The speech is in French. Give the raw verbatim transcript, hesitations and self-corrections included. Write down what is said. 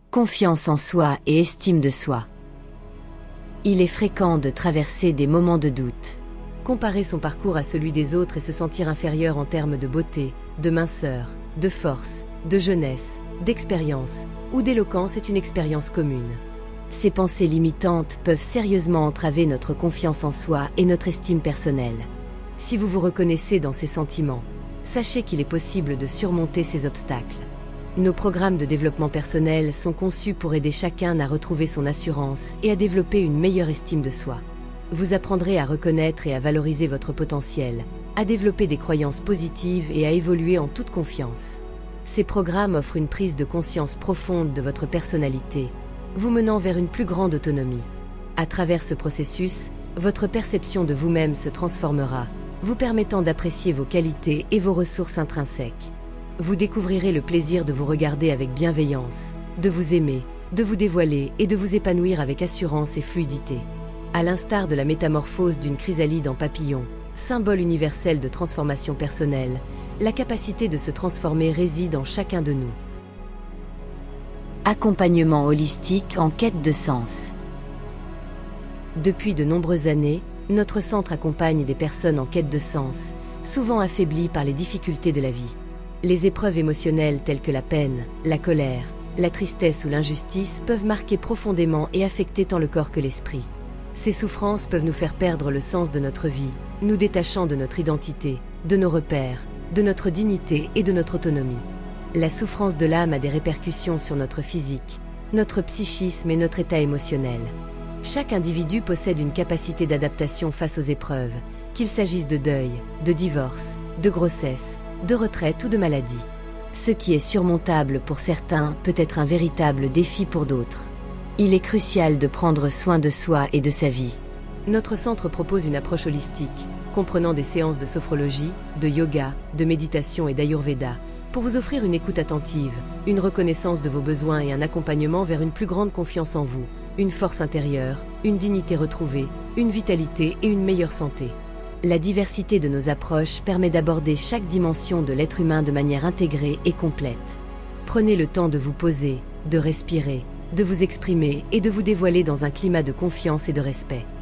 Confiance en soi et estime de soi. Il est fréquent de traverser des moments de doute. Comparer son parcours à celui des autres et se sentir inférieur en termes de beauté, de minceur, de force, de jeunesse, d'expérience ou d'éloquence est une expérience commune. Ces pensées limitantes peuvent sérieusement entraver notre confiance en soi et notre estime personnelle. Si vous vous reconnaissez dans ces sentiments, sachez qu'il est possible de surmonter ces obstacles. Nos programmes de développement personnel sont conçus pour aider chacun à retrouver son assurance et à développer une meilleure estime de soi. Vous apprendrez à reconnaître et à valoriser votre potentiel, à développer des croyances positives et à évoluer en toute confiance. Ces programmes offrent une prise de conscience profonde de votre personnalité, vous menant vers une plus grande autonomie. À travers ce processus, votre perception de vous-même se transformera, vous permettant d'apprécier vos qualités et vos ressources intrinsèques. Vous découvrirez le plaisir de vous regarder avec bienveillance, de vous aimer, de vous dévoiler et de vous épanouir avec assurance et fluidité. À l'instar de la métamorphose d'une chrysalide en papillon, symbole universel de transformation personnelle, la capacité de se transformer réside en chacun de nous. Accompagnement holistique en quête de sens. Depuis de nombreuses années, notre centre accompagne des personnes en quête de sens, souvent affaiblies par les difficultés de la vie. Les épreuves émotionnelles telles que la peine, la colère, la tristesse ou l'injustice peuvent marquer profondément et affecter tant le corps que l'esprit. Ces souffrances peuvent nous faire perdre le sens de notre vie, nous détachant de notre identité, de nos repères, de notre dignité et de notre autonomie. La souffrance de l'âme a des répercussions sur notre physique, notre psychisme et notre état émotionnel. Chaque individu possède une capacité d'adaptation face aux épreuves, qu'il s'agisse de deuil, de divorce, de grossesse, de retraite ou de maladie. Ce qui est surmontable pour certains peut être un véritable défi pour d'autres. Il est crucial de prendre soin de soi et de sa vie. Notre centre propose une approche holistique, comprenant des séances de sophrologie, de yoga, de méditation et d'ayurveda, pour vous offrir une écoute attentive, une reconnaissance de vos besoins et un accompagnement vers une plus grande confiance en vous, une force intérieure, une dignité retrouvée, une vitalité et une meilleure santé. La diversité de nos approches permet d'aborder chaque dimension de l'être humain de manière intégrée et complète. Prenez le temps de vous poser, de respirer, de vous exprimer et de vous dévoiler dans un climat de confiance et de respect.